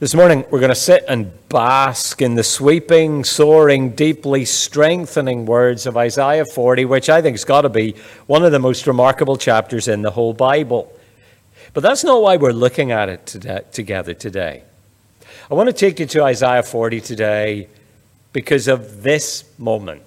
This morning, we're going to sit and bask in the sweeping, soaring, deeply strengthening words of Isaiah 40, which I think has got to be one of the most remarkable chapters in the whole Bible. But that's not why we're looking at it together today. I want to take you to Isaiah 40 today because of this moment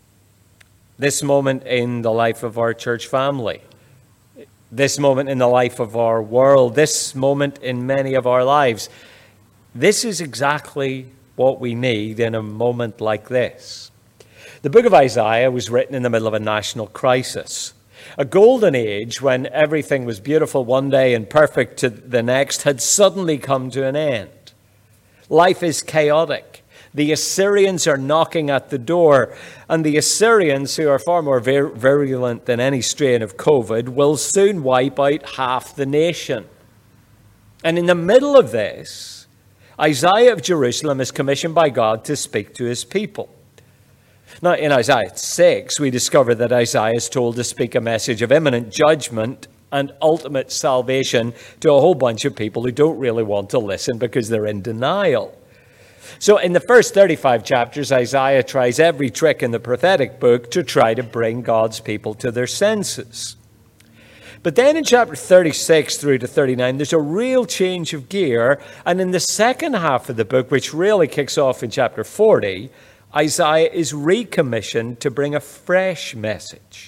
in the life of our church family, this moment in the life of our world, this moment in many of our lives. This is exactly what we need in a moment like this. The book of Isaiah was written in the middle of a national crisis. A golden age when everything was beautiful one day and perfect to the next had suddenly come to an end. Life is chaotic. The Assyrians are knocking at the door, and the Assyrians, who are far more virulent than any strain of COVID, will soon wipe out half the nation. And in the middle of this, Isaiah of Jerusalem is commissioned by God to speak to his people. Now, in Isaiah 6, we discover that Isaiah is told to speak a message of imminent judgment and ultimate salvation to a whole bunch of people who don't really want to listen because they're in denial. So in the first 35 chapters, Isaiah tries every trick in the prophetic book to try to bring God's people to their senses. But then in chapter 36 through to 39, there's a real change of gear. And in the second half of the book, which really kicks off in chapter 40, Isaiah is recommissioned to bring a fresh message.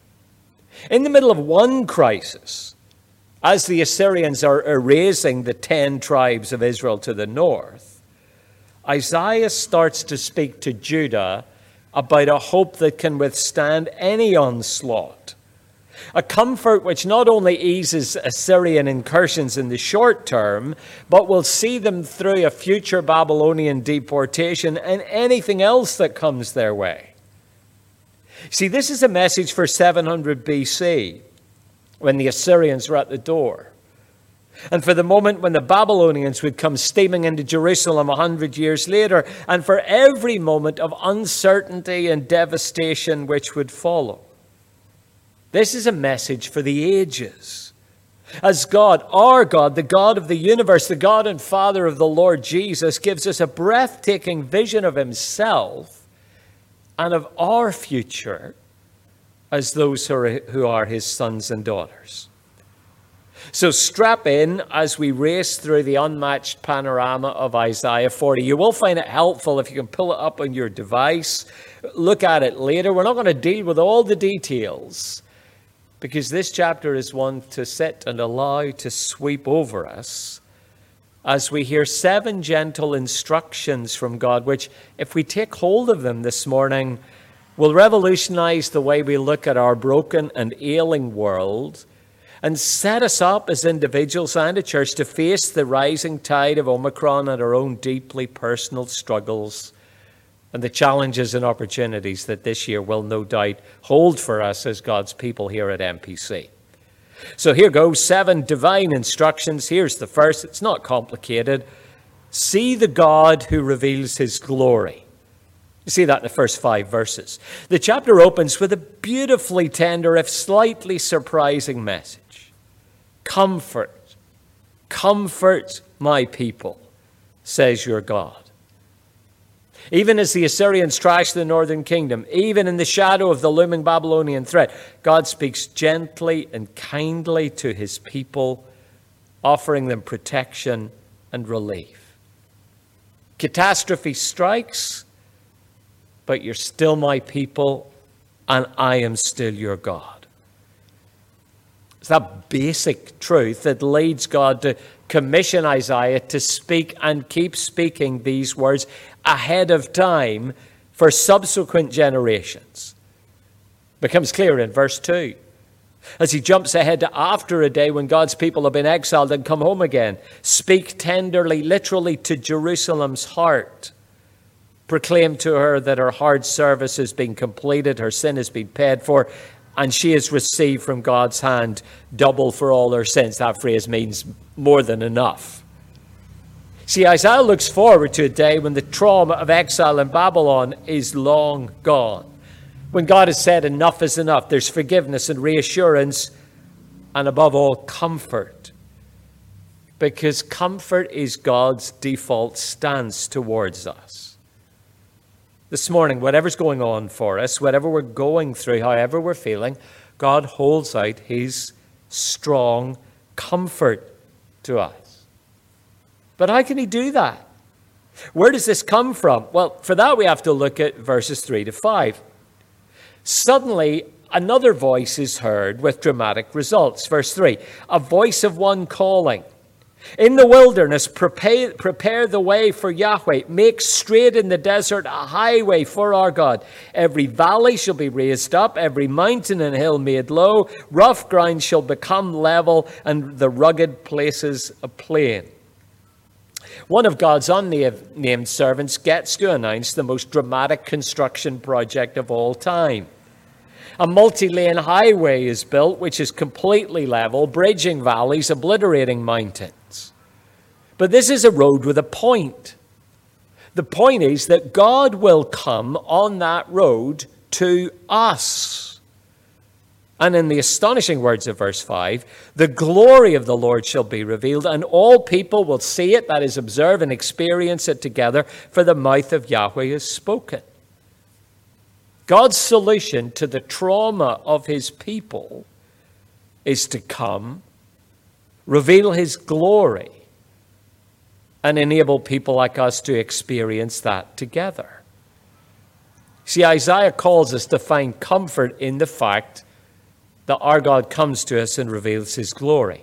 In the middle of one crisis, as the Assyrians are erasing the 10 tribes of Israel to the north, Isaiah starts to speak to Judah about a hope that can withstand any onslaught. A comfort which not only eases Assyrian incursions in the short term, but will see them through a future Babylonian deportation and anything else that comes their way. See, this is a message for 700 BC, when the Assyrians were at the door. And for the moment when the Babylonians would come steaming into Jerusalem 100 years later, and for every moment of uncertainty and devastation which would follow. This is a message for the ages. As God, our God, the God of the universe, the God and Father of the Lord Jesus, gives us a breathtaking vision of himself and of our future as those who are his sons and daughters. So strap in as we race through the unmatched panorama of Isaiah 40. You will find it helpful if you can pull it up on your device. Look at it later. We're not going to deal with all the details, because this chapter is one to sit and allow to sweep over us as we hear 7 gentle instructions from God, which, if we take hold of them this morning, will revolutionize the way we look at our broken and ailing world and set us up as individuals and a church to face the rising tide of Omicron and our own deeply personal struggles and the challenges and opportunities that this year will no doubt hold for us as God's people here at MPC. So here goes 7 divine instructions. Here's the first. It's not complicated. See the God who reveals his glory. You see that in the first 5 verses. The chapter opens with a beautifully tender, if slightly surprising message. Comfort, comfort my people, says your God. Even as the Assyrians trash the northern kingdom, even in the shadow of the looming Babylonian threat, God speaks gently and kindly to his people, offering them protection and relief. Catastrophe strikes, but you're still my people, and I am still your God. It's that basic truth that leads God to commission Isaiah to speak and keep speaking these words ahead of time for subsequent generations. Becomes clear in verse 2. As he jumps ahead to after a day when God's people have been exiled and come home again. Speak tenderly, literally, to Jerusalem's heart. Proclaim to her that her hard service has been completed, her sin has been paid for, and she has received from God's hand double for all her sins. That phrase means more than enough. See, Isaiah looks forward to a day when the trauma of exile in Babylon is long gone. When God has said enough is enough, there's forgiveness and reassurance, and above all, comfort. because comfort is God's default stance towards us. This morning, whatever's going on for us, whatever we're going through, however we're feeling, God holds out his strong comfort to us. But how can he do that? Where does this come from? Well, for that we have to look at verses 3 to 5. Suddenly, another voice is heard with dramatic results. Verse 3, a voice of one calling, in the wilderness, prepare the way for Yahweh. Make straight in the desert a highway for our God. Every valley shall be raised up, every mountain and hill made low. Rough ground shall become level, and the rugged places a plain. One of God's unnamed servants gets to announce the most dramatic construction project of all time. A multi-lane highway is built, which is completely level, bridging valleys, obliterating mountains. But this is a road with a point. The point is that God will come on that road to us. And in the astonishing words of verse 5, the glory of the Lord shall be revealed, and all people will see it, that is, observe and experience it together, for the mouth of Yahweh has spoken. God's solution to the trauma of his people is to come, reveal his glory, and enable people like us to experience that together. See, Isaiah calls us to find comfort in the fact that our God comes to us and reveals his glory.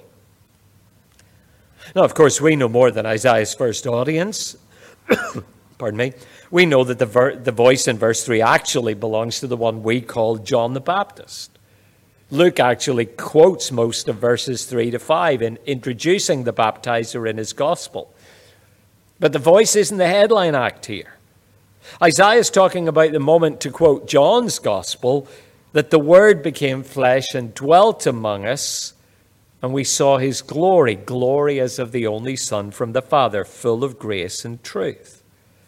Now, of course, we know more than Isaiah's first audience. Pardon me. We know that the voice in verse 3 actually belongs to the one we call John the Baptist. Luke actually quotes most of verses 3 to 5 in introducing the baptizer in his gospel. But the voice isn't the headline act here. Isaiah is talking about the moment, to quote John's gospel, that the Word became flesh and dwelt among us, and we saw his glory, glory as of the only Son from the Father, full of grace and truth.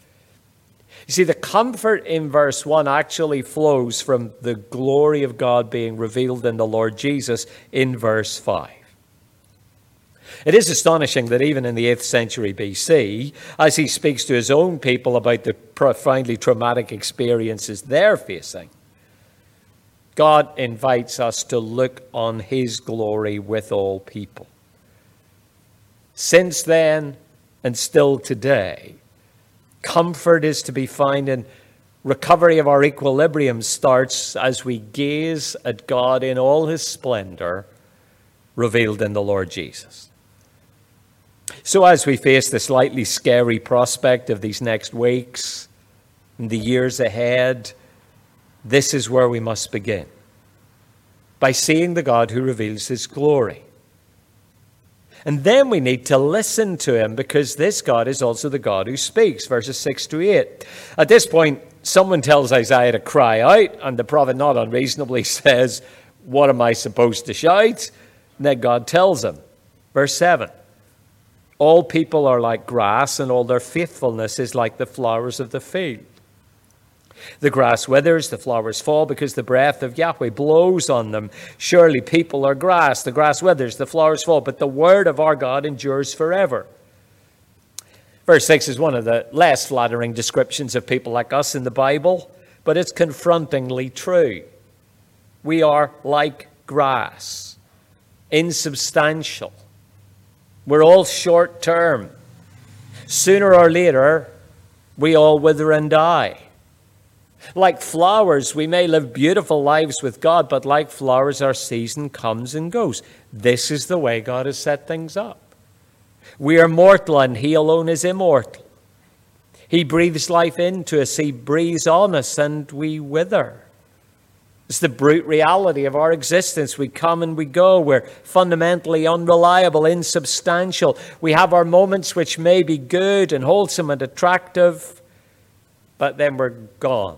You see, the comfort in verse 1 actually flows from the glory of God being revealed in the Lord Jesus in verse 5. It is astonishing that even in the 8th century BC, as he speaks to his own people about the profoundly traumatic experiences they're facing, God invites us to look on his glory with all people. Since then, and still today, comfort is to be found in recovery of our equilibrium starts as we gaze at God in all his splendor, revealed in the Lord Jesus. So as we face the slightly scary prospect of these next weeks and the years ahead, this is where we must begin, by seeing the God who reveals his glory. And then we need to listen to him, because this God is also the God who speaks, verses 6 to 8. At this point, someone tells Isaiah to cry out, and the prophet not unreasonably says, what am I supposed to shout? And then God tells him, verse 7, all people are like grass, and all their faithfulness is like the flowers of the field. The grass withers, the flowers fall, because the breath of Yahweh blows on them. Surely people are grass. The grass withers, the flowers fall, but the word of our God endures forever. Verse 6 is one of the less flattering descriptions of people like us in the Bible, but it's confrontingly true. We are like grass, insubstantial. We're all short term. Sooner or later, we all wither and die. Like flowers, we may live beautiful lives with God, but like flowers, our season comes and goes. This is the way God has set things up. We are mortal, and he alone is immortal. He breathes life into us. He breathes on us, and we wither. It's the brute reality of our existence. We come and we go. We're fundamentally unreliable, insubstantial. We have our moments which may be good and wholesome and attractive, but then we're gone.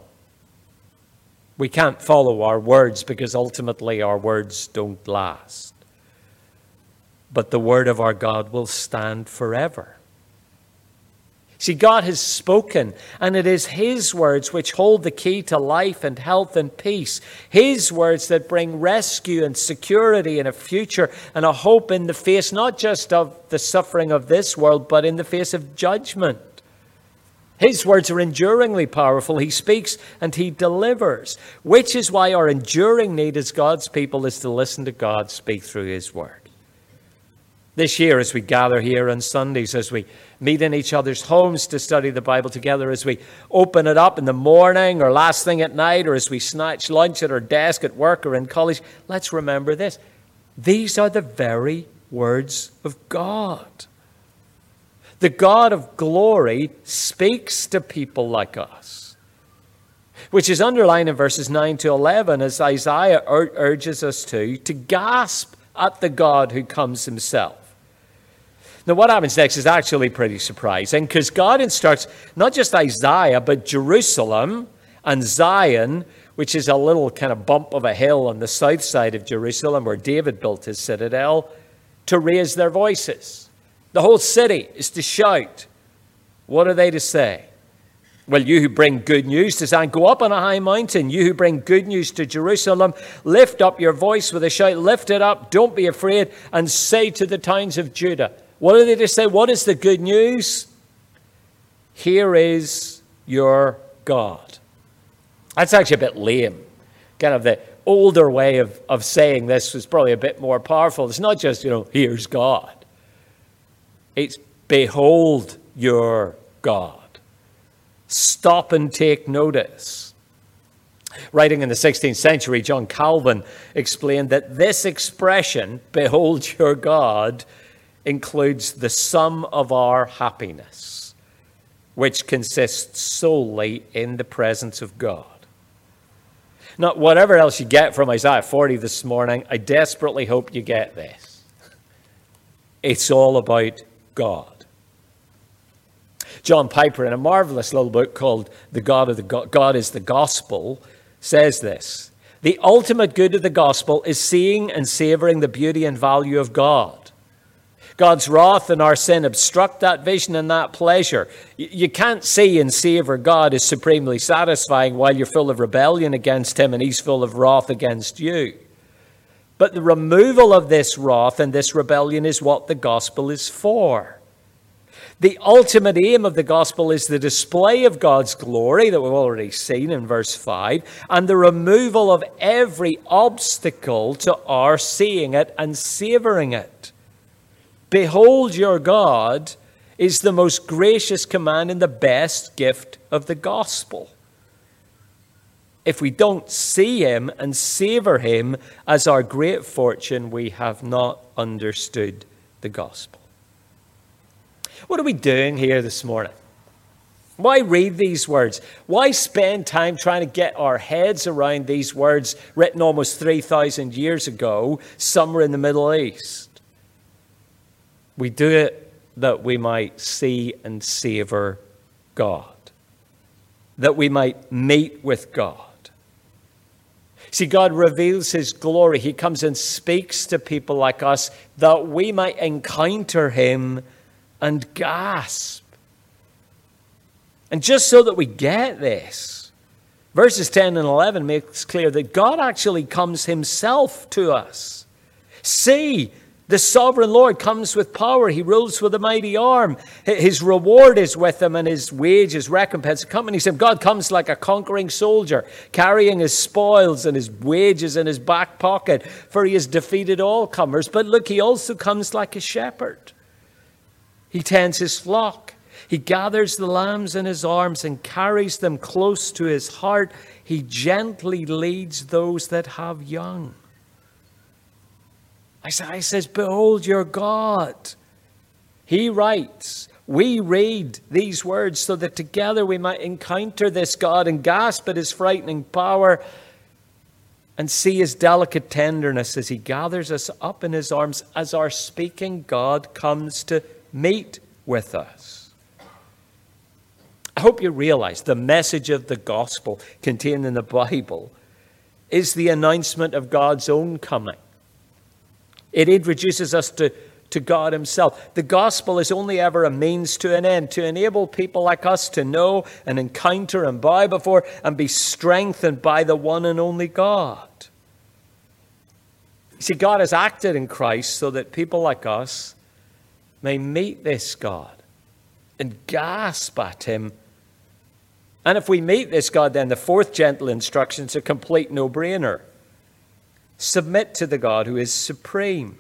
We can't follow our words, because ultimately our words don't last. But the word of our God will stand forever. See, God has spoken, and it is his words which hold the key to life and health and peace. His words that bring rescue and security and a future and a hope in the face, not just of the suffering of this world, but in the face of judgment. His words are enduringly powerful. He speaks and he delivers, which is why our enduring need as God's people is to listen to God speak through his word. This year, as we gather here on Sundays, as we meet in each other's homes to study the Bible together, as we open it up in the morning or last thing at night, or as we snatch lunch at our desk at work or in college, let's remember this. These are the very words of God. The God of glory speaks to people like us, which is underlined in verses 9 to 11 as Isaiah urges us to gasp at the God who comes himself. Now, what happens next is actually pretty surprising, because God instructs not just Isaiah, but Jerusalem and Zion, which is a little kind of bump of a hill on the south side of Jerusalem where David built his citadel, to raise their voices. The whole city is to shout. What are they to say? Well, you who bring good news to Zion, go up on a high mountain. You who bring good news to Jerusalem, lift up your voice with a shout. Lift it up, don't be afraid, and say to the towns of Judah. What are they to say? What is the good news? Here is your God. That's actually a bit lame. Kind of the older way of saying this was probably a bit more powerful. It's not just, here's God. It's behold your God. Stop and take notice. Writing in the 16th century, John Calvin explained that this expression, behold your God, includes the sum of our happiness, which consists solely in the presence of God. Now, whatever else you get from Isaiah 40 this morning, I desperately hope you get this. It's all about God. John Piper, in a marvelous little book called God is the Gospel, says this: the ultimate good of the gospel is seeing and savoring the beauty and value of God. God's wrath and our sin obstruct that vision and that pleasure. You can't see and savor God as supremely satisfying while you're full of rebellion against him and he's full of wrath against you. But the removal of this wrath and this rebellion is what the gospel is for. The ultimate aim of the gospel is the display of God's glory that we've already seen in verse 5, and the removal of every obstacle to our seeing it and savoring it. Behold your God is the most gracious command and the best gift of the gospel. If we don't see him and savor him as our great fortune, we have not understood the gospel. What are we doing here this morning? Why read these words? Why spend time trying to get our heads around these words written almost 3,000 years ago, somewhere in the Middle East? We do it that we might see and savor God, that we might meet with God. See, God reveals his glory. He comes and speaks to people like us that we might encounter him and gasp. And just so that we get this, verses 10 and 11 makes clear that God actually comes himself to us. See, the sovereign Lord comes with power. He rules with a mighty arm. His reward is with him and his wage, his recompense accompanies him. God comes like a conquering soldier, carrying his spoils and his wages in his back pocket, for he has defeated all comers. But look, he also comes like a shepherd. He tends his flock. He gathers the lambs in his arms and carries them close to his heart. He gently leads those that have young. Isaiah says, behold your God. He writes, we read these words so that together we might encounter this God and gasp at his frightening power and see his delicate tenderness as he gathers us up in his arms as our speaking God comes to meet with us. I hope you realize the message of the gospel contained in the Bible is the announcement of God's own coming. It introduces us to to God himself. The gospel is only ever a means to an end, to enable people like us to know and encounter and bow before and be strengthened by the one and only God. You see, God has acted in Christ so that people like us may meet this God and gasp at him. And if we meet this God, then the fourth gentle instruction is a complete no-brainer. Submit to the God who is supreme.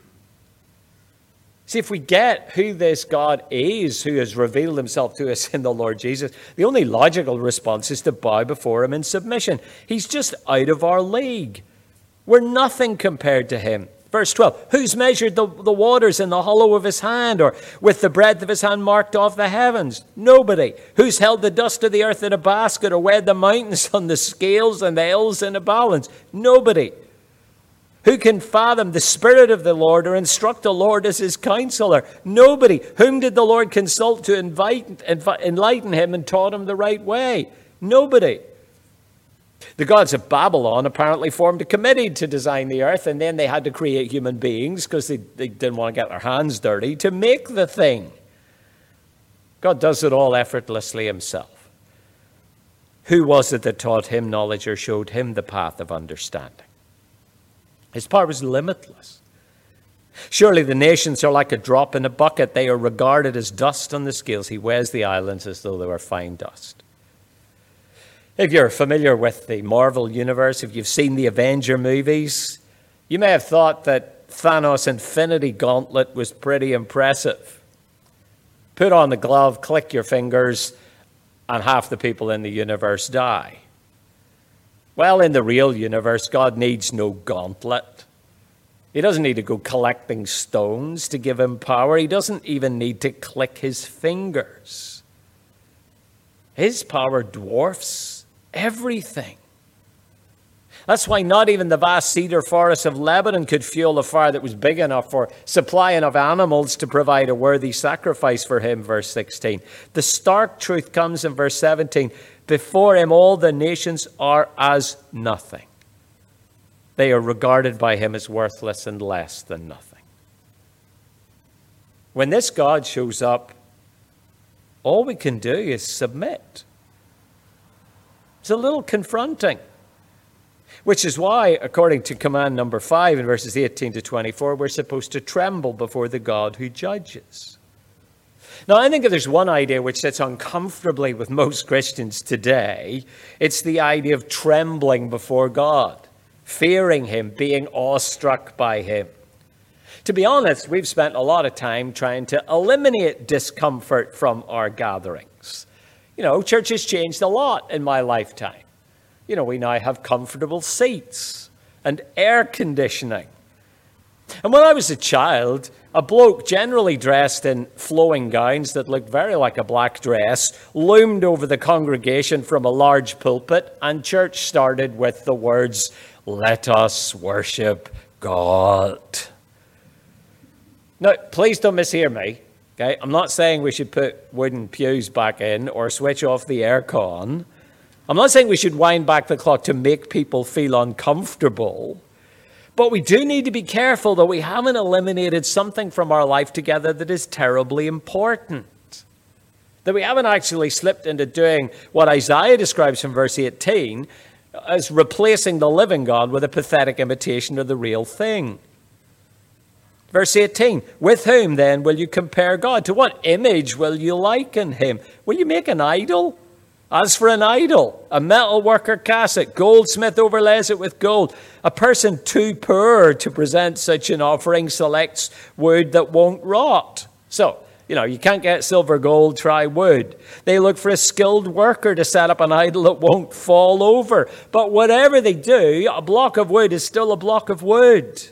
See, if we get who this God is, who has revealed himself to us in the Lord Jesus, the only logical response is to bow before him in submission. He's just out of our league. We're nothing compared to him. Verse 12, who's measured the waters in the hollow of his hand, or with the breadth of his hand marked off the heavens? Nobody. Who's held the dust of the earth in a basket, or weighed the mountains on the scales and the hills in a balance? Nobody. Who can fathom the Spirit of the Lord, or instruct the Lord as his counselor? Nobody. Whom did the Lord consult to enlighten him and taught him the right way? Nobody. The gods of Babylon apparently formed a committee to design the earth, and then they had to create human beings because they didn't want to get their hands dirty to make the thing. God does it all effortlessly himself. Who was it that taught him knowledge or showed him the path of understanding? His power was limitless. Surely the nations are like a drop in a bucket. They are regarded as dust on the scales. He weighs the islands as though they were fine dust. If you're familiar with the Marvel Universe, if you've seen the Avenger movies, you may have thought that Thanos' Infinity Gauntlet was pretty impressive. Put on the glove, click your fingers, and half the people in the universe die. Well, in the real universe, God needs no gauntlet. He doesn't need to go collecting stones to give him power. He doesn't even need to click his fingers. His power dwarfs everything. That's why not even the vast cedar forests of Lebanon could fuel a fire that was big enough or supply enough animals to provide a worthy sacrifice for him, verse 16. The stark truth comes in verse 17. Before him all the nations are as nothing. They are regarded by him as worthless and less than nothing. When this God shows up, all we can do is submit. It's a little confronting, which is why, according to command number 5 in verses 18 to 24, we're supposed to tremble before the God who judges. Now, I think if there's one idea which sits uncomfortably with most Christians today, it's the idea of trembling before God, fearing him, being awestruck by him. To be honest, we've spent a lot of time trying to eliminate discomfort from our gatherings. You know, church has changed a lot in my lifetime. You know, we now have comfortable seats and air conditioning. And when I was a child, a bloke generally dressed in flowing gowns that looked very like a black dress loomed over the congregation from a large pulpit, and church started with the words, "Let us worship God." Now, please don't mishear me. Okay? I'm not saying we should put wooden pews back in or switch off the aircon. I'm not saying we should wind back the clock to make people feel uncomfortable. But we do need to be careful that we haven't eliminated something from our life together that is terribly important. That we haven't actually slipped into doing what Isaiah describes from verse 18 as replacing the living God with a pathetic imitation of the real thing. Verse 18, with whom then will you compare God? To what image will you liken him? Will you make an idol? As for an idol, a metal worker casts it, goldsmith overlays it with gold. A person too poor to present such an offering selects wood that won't rot. So, you can't get silver, gold, try wood. They look for a skilled worker to set up an idol that won't fall over. But whatever they do, a block of wood is still a block of wood.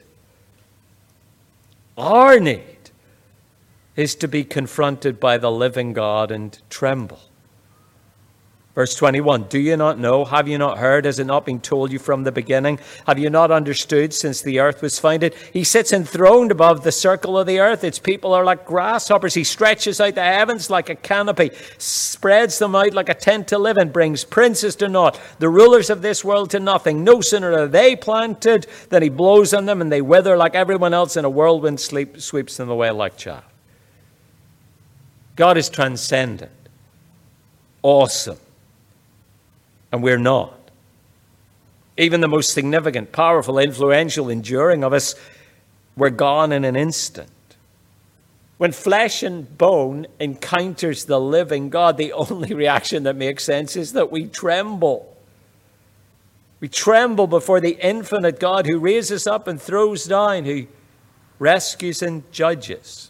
Our need is to be confronted by the living God and tremble. Verse 21, do you not know? Have you not heard? Has it not been told you from the beginning? Have you not understood since the earth was founded? He sits enthroned above the circle of the earth. Its people are like grasshoppers. He stretches out the heavens like a canopy, spreads them out like a tent to live in, brings princes to naught, the rulers of this world to nothing. No sooner are they planted than he blows on them, and they wither like everyone else, and a whirlwind sweeps them away like chaff. God is transcendent, awesome. And we're not. Even the most significant, powerful, influential, enduring of us, we're gone in an instant. When flesh and bone encounters the living God, the only reaction that makes sense is that we tremble. We tremble before the infinite God who raises up and throws down, who rescues and judges.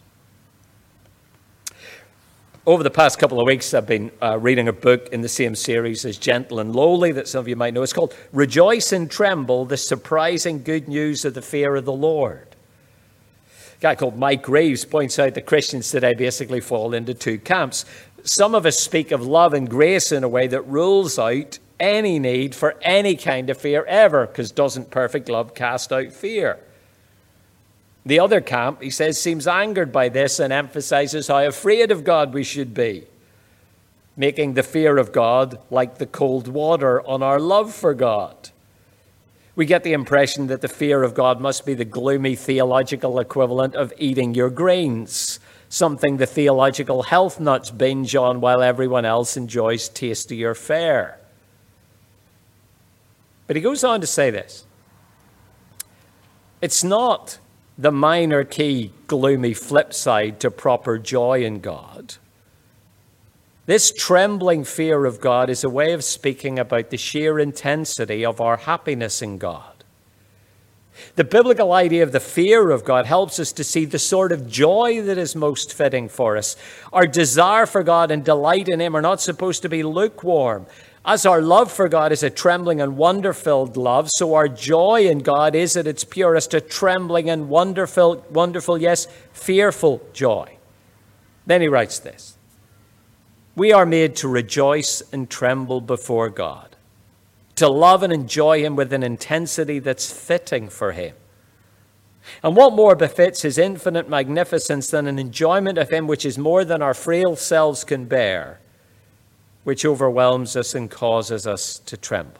Over the past couple of weeks, I've been reading a book in the same series as Gentle and Lowly that some of you might know. It's called Rejoice and Tremble, the Surprising Good News of the Fear of the Lord. A guy called Mike Reeves points out that Christians today basically fall into two camps. Some of us speak of love and grace in a way that rules out any need for any kind of fear ever, because doesn't perfect love cast out fear? The other camp, he says, seems angered by this and emphasizes how afraid of God we should be, making the fear of God like the cold water on our love for God. We get the impression that the fear of God must be the gloomy theological equivalent of eating your greens, something the theological health nuts binge on while everyone else enjoys tastier fare. But he goes on to say this. It's not the minor key, gloomy flip side to proper joy in God. This trembling fear of God is a way of speaking about the sheer intensity of our happiness in God. The biblical idea of the fear of God helps us to see the sort of joy that is most fitting for us. Our desire for God and delight in Him are not supposed to be lukewarm. As our love for God is a trembling and wonder-filled love, so our joy in God is at its purest a trembling and wonderful, yes, fearful joy. Then he writes this. We are made to rejoice and tremble before God, to love and enjoy Him with an intensity that's fitting for Him. And what more befits His infinite magnificence than an enjoyment of Him which is more than our frail selves can bear, which overwhelms us and causes us to tremble.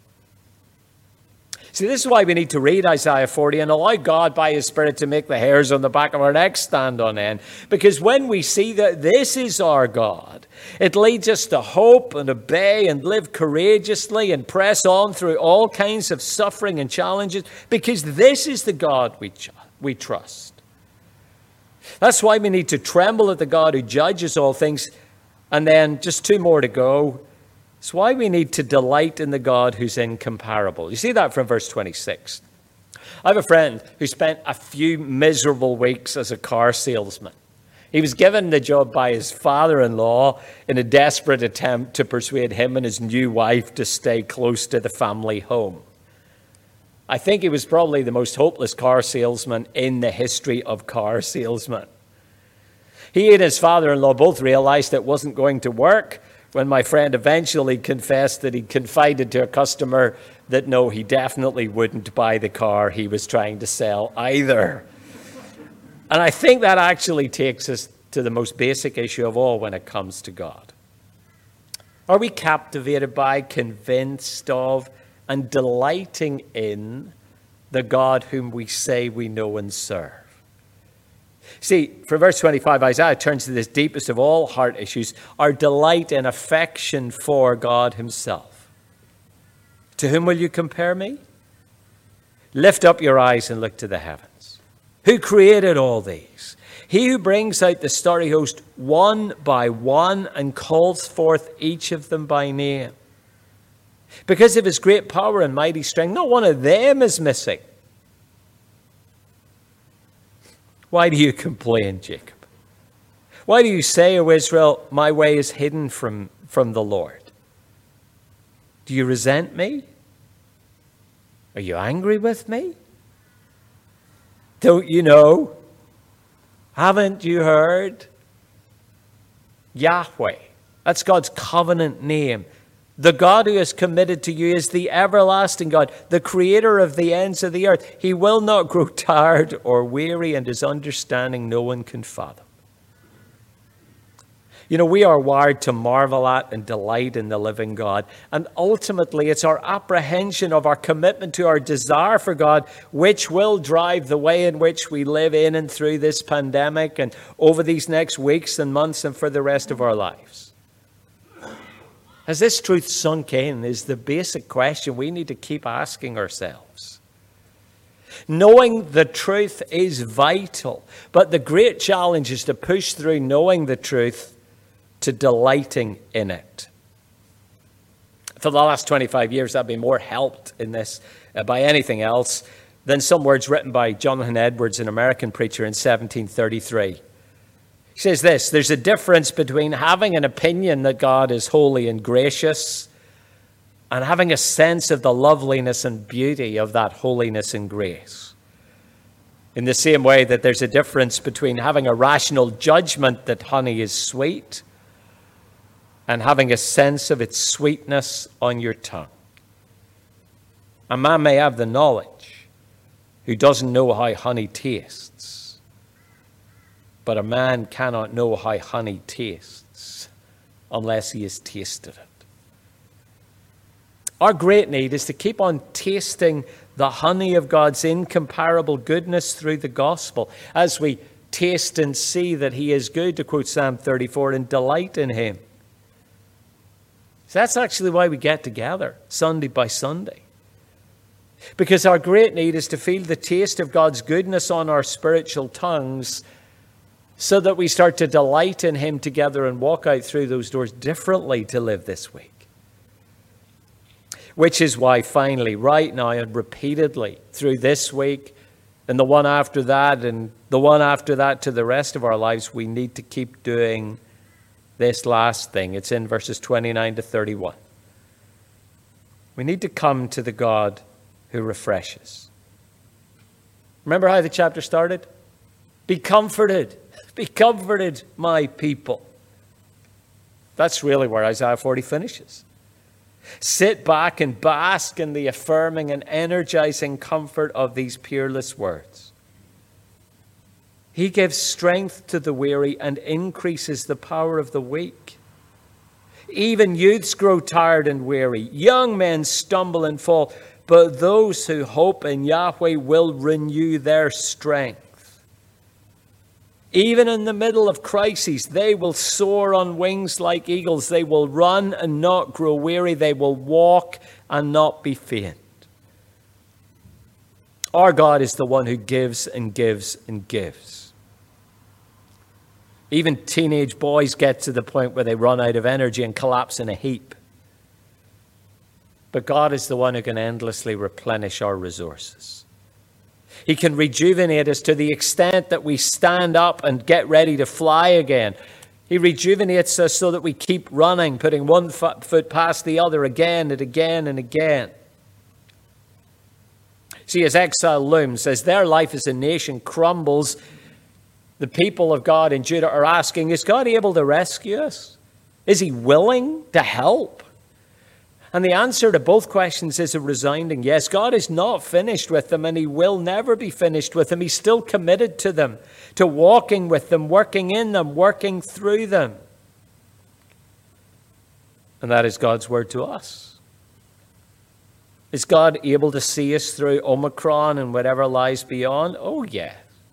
See, this is why we need to read Isaiah 40 and allow God by His Spirit to make the hairs on the back of our neck stand on end. Because when we see that this is our God, it leads us to hope and obey and live courageously and press on through all kinds of suffering and challenges, because this is the God we trust. That's why we need to tremble at the God who judges all things. And then just two more to go. It's why we need to delight in the God who's incomparable. You see that from verse 26. I have a friend who spent a few miserable weeks as a car salesman. He was given the job by his father-in-law in a desperate attempt to persuade him and his new wife to stay close to the family home. I think he was probably the most hopeless car salesman in the history of car salesmen. He and his father-in-law both realized it wasn't going to work when my friend eventually confessed that he confided to a customer that no, he definitely wouldn't buy the car he was trying to sell either. And I think that actually takes us to the most basic issue of all when it comes to God. Are we captivated by, convinced of, and delighting in the God whom we say we know and serve? See, for verse 25, Isaiah turns to this deepest of all heart issues, our delight and affection for God Himself. To whom will you compare me? Lift up your eyes and look to the heavens. Who created all these? He who brings out the starry host one by one and calls forth each of them by name. Because of His great power and mighty strength, not one of them is missing. Why do you complain, Jacob? Why do you say, O Israel, my way is hidden from the Lord? Do you resent me? Are you angry with me? Don't you know? Haven't you heard? Yahweh, that's God's covenant name, The God who is committed to you is the everlasting God, the creator of the ends of the earth. He will not grow tired or weary, and his understanding no one can fathom. You know, we are wired to marvel at and delight in the living God. And ultimately, it's our apprehension of our commitment to our desire for God which will drive the way in which we live in and through this pandemic and over these next weeks and months and for the rest of our lives. Has this truth sunk in is the basic question we need to keep asking ourselves. Knowing the truth is vital, but the great challenge is to push through knowing the truth to delighting in it. For the last 25 years, I've been more helped in this by anything else than some words written by Jonathan Edwards, an American preacher in 1733. He says this: there's a difference between having an opinion that God is holy and gracious and having a sense of the loveliness and beauty of that holiness and grace. In the same way that there's a difference between having a rational judgment that honey is sweet and having a sense of its sweetness on your tongue. A man may have the knowledge who doesn't know how honey tastes, but a man cannot know how honey tastes unless he has tasted it. Our great need is to keep on tasting the honey of God's incomparable goodness through the gospel as we taste and see that he is good, to quote Psalm 34, and delight in him. So that's actually why we get together Sunday by Sunday. Because our great need is to feel the taste of God's goodness on our spiritual tongues so that we start to delight in him together and walk out through those doors differently to live this week. Which is why finally, right now and repeatedly through this week and the one after that and the one after that to the rest of our lives, we need to keep doing this last thing. It's in verses 29 to 31. We need to come to the God who refreshes. Remember how the chapter started? Be comforted, my people. That's really where Isaiah 40 finishes. Sit back and bask in the affirming and energizing comfort of these peerless words. He gives strength to the weary and increases the power of the weak. Even youths grow tired and weary. Young men stumble and fall. But those who hope in Yahweh will renew their strength. Even in the middle of crises, they will soar on wings like eagles. They will run and not grow weary. They will walk and not be faint. Our God is the one who gives and gives and gives. Even teenage boys get to the point where they run out of energy and collapse in a heap. But God is the one who can endlessly replenish our resources. He can rejuvenate us to the extent that we stand up and get ready to fly again. He rejuvenates us so that we keep running, putting one foot past the other again and again and again. See, as exile looms, as their life as a nation crumbles, the people of God in Judah are asking, is God able to rescue us? Is he willing to help? And the answer to both questions is a resounding yes. God is not finished with them, and he will never be finished with them. He's still committed to them, to walking with them, working in them, working through them. And that is God's word to us. Is God able to see us through Omicron and whatever lies beyond? Oh, yes.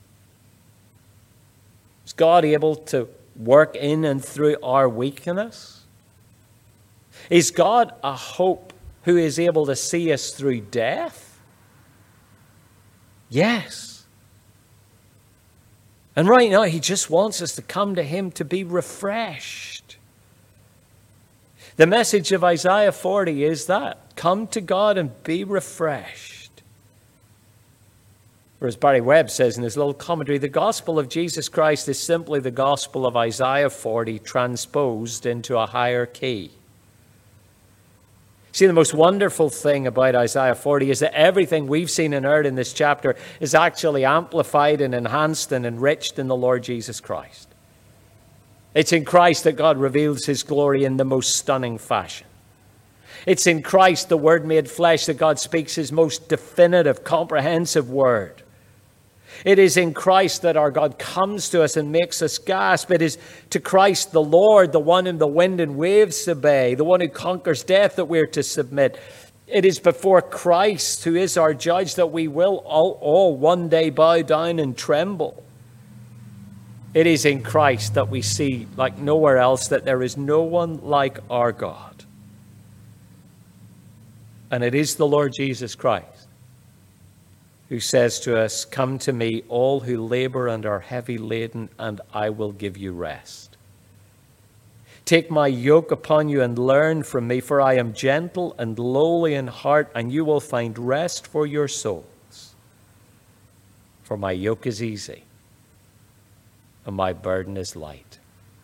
Is God able to work in and through our weakness? Is God a hope who is able to see us through death? Yes. And right now, he just wants us to come to him to be refreshed. The message of Isaiah 40 is that. Come to God and be refreshed. Or as Barry Webb says in his little commentary, the gospel of Jesus Christ is simply the gospel of Isaiah 40 transposed into a higher key. See, the most wonderful thing about Isaiah 40 is that everything we've seen and heard in this chapter is actually amplified and enhanced and enriched in the Lord Jesus Christ. It's in Christ that God reveals his glory in the most stunning fashion. It's in Christ, the Word made flesh, that God speaks his most definitive, comprehensive word. It is in Christ that our God comes to us and makes us gasp. It is to Christ the Lord, the one whom the wind and waves obey, the one who conquers death, that we're to submit. It is before Christ, who is our judge, that we will all one day bow down and tremble. It is in Christ that we see, like nowhere else, that there is no one like our God. And it is the Lord Jesus Christ who says to us, "Come to me, all who labor and are heavy laden, and I will give you rest. Take my yoke upon you and learn from me, for I am gentle and lowly in heart, and you will find rest for your souls. For my yoke is easy, and my burden is light."